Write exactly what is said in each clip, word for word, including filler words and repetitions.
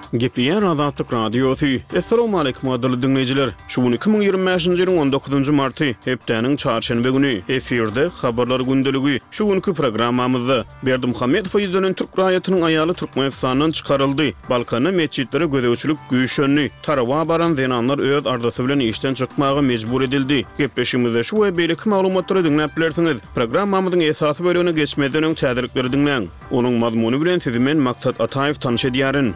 Gepliyen Azatlyk Radiosu. Assalamu alaykum adly dinleyijiler. Şu iki bin ýyirmi beşinji ýylyň on dokuzynjy marty, hepdeniň çarşembe güni efirde habarlar gündeligi. Şu günkü programmamyzda Berdi Muhammedow ýüzünen Türk raýatynyň aýaly Türkmenistanyň çykaryldy. Balkana meçitlere gödäwçilik güýşenli tarawa baran zenanlar öz ardasy bilen işden çykmagy mejbur edildi. Gepleşimizde şu we beýleki maglumatlary dinläp bilersiňiz. Programmamyzyň esasy bölügine geçmeden öň täzelikleri dinleň. Onuň mazmuny bilen sizi men Maksat Ataýew tanış edýärin.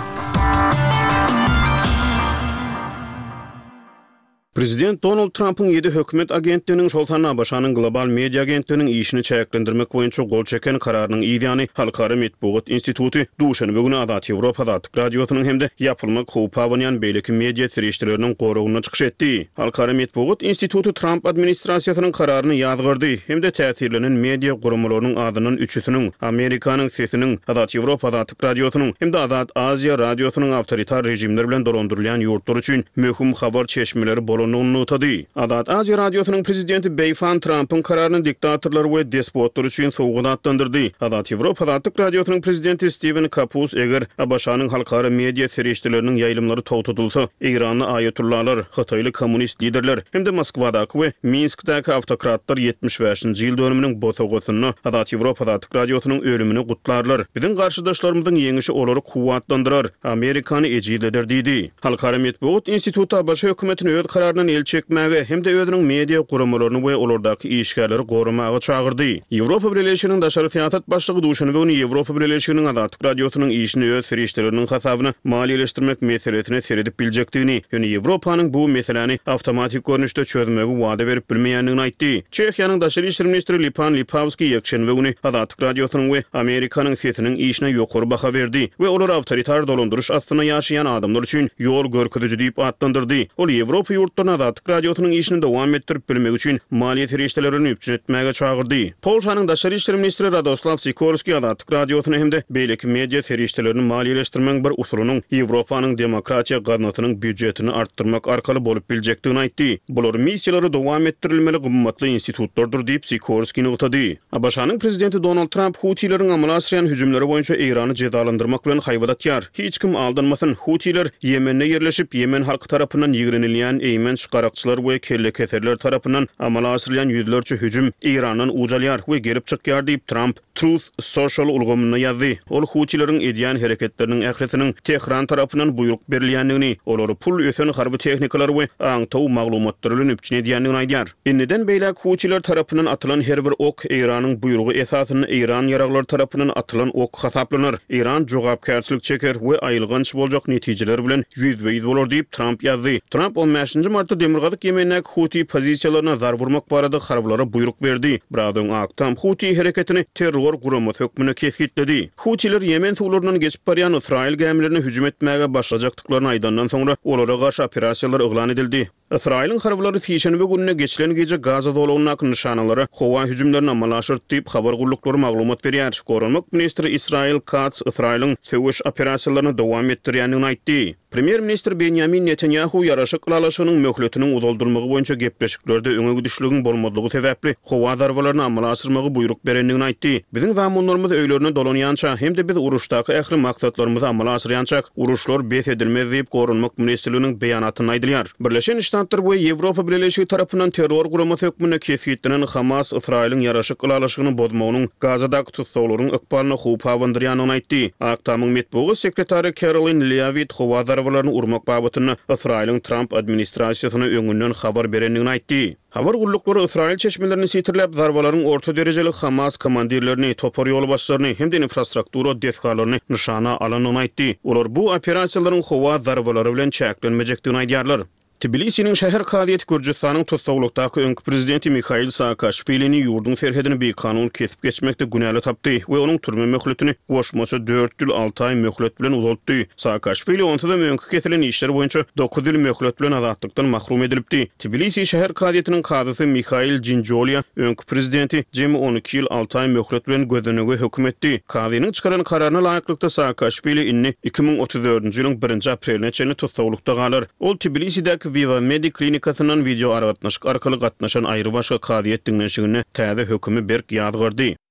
Prezident Donald Trump'ın yedi hökümet agentlerinin şoltana başanın global media agentlerinin işini çäklendirmek boýunça gol çeken kararynyň ýa-ni Halkara Medeniýet Institutu duşanby güni Azat Ýewropa Azatlyk Radiosynyň hemde ýapylmak howpa banýan beýleki media serişçileriniň goragyna çykyş etdi. Halkara Medeniýet Institutu Trump administrasiýasynyň kararyny ýazgyrdy hemde täsirlenen media gurumlarynyň adynyň üçüsiniň Amerikanyň sesiniň Azat Ýewropa Azatlyk Radiosynyň hemde Azat Aziýa Radiosynyň awtoritar rejimler bilen dolandyrylýan ýurtlar üçin möhüm habar çeşmeleri bol notady. Azat Aziýa Radiosynyň prezidenti Beyfan Trump'ın kararyny diktatorlar we despotlar üçin sowguda atlandyrdy. Azat Ýewropa Azatlyk Radiosynyň prezidenti Steven Kapus eger Abaşanyň halkara media serişçileriniň ýaýlymlary towtudylsa, Irany aýatullalar, Hataýly kommunist liderler hemde Moskwadaky we Minskdäki awtokratlar ýetmiş beşinji ýyl dönüminiň botagotyny Azat Ýewropa Azatlyk Radiosynyň ölümini gutlarlar. Biziň garşydaşlarymyzyň ýeňişi olary kuwatlandyrar. Amerikany ejizleder diýdi. Halkara Medeniýet Institutu Abaşa hökümetini öz kararyndan el çekmäge hemde özüniň media gurumlaryny we olardaky işgärleri goramagy çagyrdy. Ýewropa Birleşiginiň daşary siýasat başlygy duşany we Ýewropa Birleşiginiň Azatlyk Radiosynyň işini öz serişçileriniň hasabyna maliýeleşdirmek meselesine seredip biljekdigini, ýöne Ýewropanyň bu meseleni awtomatik görnüşde çözmegi wada berip bilmeýändigini aýtdy. Çehiýanyň daşary işler ministri Lipan Lipavski ýekşenbe güni Azatlyk Radiosynyň we Amerikanyň sesiniň işine ýokary baha berdi we olar awtoritar dolandyryş astyna ýaşaýan adamlar üçin ýol görkeziji diýip atlandyrdy. Ol Ýewropa ýurtlaryna Azatlyk Radiosynyň işini dowam etdirip bilmek üçin maliýe serişçilerini üpçün etmäge çagyrdy. Polşanyň daşary işler ministri Radoslav Sikorski Azatlyk Radiosyny hemde beýleki media serişçilerini maliýeleşdirmek bir usulynyň Ýewropanyň demokratiýa gaznasynyň büdjetini artdyrmak arkaly bolup biljekdigini aýtdy. Bular missiýalary dowam etdirilmeli gymmatly institutlardyr diýip Sikorski nugtady. Abaşanyň prezidenti Donald Trump Hutiylerin amala asýan hüjümleri boýunça Irany cezalandyrmak bilen haýwadatýar. Hiç kim aldanmasyn. Hutiler Ýemende ýerleşip Ýemen halky tarapyndan ýigrenilýän eýmen şykarakçylar we kelle keserler tarapyndan amala asyrylýan ýüzlerçe hüjüm Iranyň ujalýar we gelip çykýar diýip Trump Truth Social ulgamyna ýazdy. Ol Hutiylerin edýän hereketleriniň ähresiniň Tehran tarapyndan buyruk berilýändigini, olary pul ösen harby tehnikalar we aňtaw maglumatlar bilen üpçün edýändigini aýdýar. Inneden beýlek Hutiler tarapyndan atylan her bir ok Iranyň buyrugy esasyny Iran ýaraglary tarapyndan atylan ok hasaplanır. Iran jogapkärçilik çeker we aýylganç boljak netijeler bilen ýüzbeýiz bolar diýip Trump ýazdy. Trump on beşinji martda Demirgazyk Ýemenäk Huti pozisiýalaryna zar vurmak barada harbylara buyruk berdi. Bradyň aktam Huti hereketini terror gurumy hökmüne kesgitledi. Hutiler Ýemen suwlaryndan geçip barýan Israil gemlerini hüjüm etmäge başlajakdyklaryny aýdandan soňra olara garşy operasiýalar eglan edildi. Israil'in harblary Sişenbe gününe geçilen gece Gaza dolagynyň nişanalary howa hüjümlerini amalaşyrt diýip habar guruluklary maglumat berýär. Gorunmak ministri Israil Katz Israil'in söwüş operasiýalaryny dowam etdirýändigini aýtdy. Premier minister Benjamin Netanyahu ýaraşyk ýalaşynyň möhletiniň udoldurmagy boýunça gepleşiklerde öňe gidişliginiň bolmadygy sebäpli howa zarwalaryny amala asyrmagy buyruk berendigini aýtdy. Biziň zamanlarymyz öýlerine dolanýança hemde biz uruşdaky ähli maksatlarymyzy amala asyrýança uruşlar bes edilmez diýip Gorunmak ministrliginiň beýanatyny aýdylýar. Birleşen Ştatlar we Ýewropa Birleşigi tarapyndan terror guramy hökmüne kesgitlenen Hamas Israil'in ýaraşyk ýalaşygyny bozmagynyň Gazadaky tutsawlaryň ykbalyny howpa awandyrýanyny aýtdy. Aktamyň medeniýet sekretary Caroline Leavitt howa zarwalaryny urmak babatyny Israil'in Trump administrasiýasyna öňünden habar berendigini aýtdy. Habar guruluklary Israil çeşmelerini sitirläp zarwalaryň orta derejeli Hamas komandirlerini, topar ýol başlaryny hemde infrastruktura deskarlaryny nişana alanyny aýtdy. Olar bu operasiýalaryň howa zarwalary bilen çäklenmejekdigini aýdýarlar. Tbilisi'nin şäher kadyet Gürjistanyň tutsaglykdaky öňkü prezidenti Mikhail Saakashvili'ni ýurdun serhedini bir kanun kesip geçmekde günäli tapdy we onuň türme möhletini goşmasy dört ýyl alty ay möhlet bilen uzatdy. Saakashvili ontada öňkü kesilen işler boýunça dokuz ýyl möhlet bilen azatlykdan mahrum edilipdi. Tbilisi şäher kadyetiniň kadysy Mikhail Jinjolya öňkü prezidenti jemi on iki ýyl alty ay möhlet bilen gözlenige hökm etdi. Kadynyň çykaran kararyna laýyklykda Saakashvili inni iki bin otuz dördünji ýylyň birinji apreline çenli tutsaglykda galar. Ol Tbilisi'däki Viva Medi klinikasynyň video aragatnaşyk arkaly gatnaşan aýry başga kadyet dinleşigine täze hökümi berk ýazgyrdy.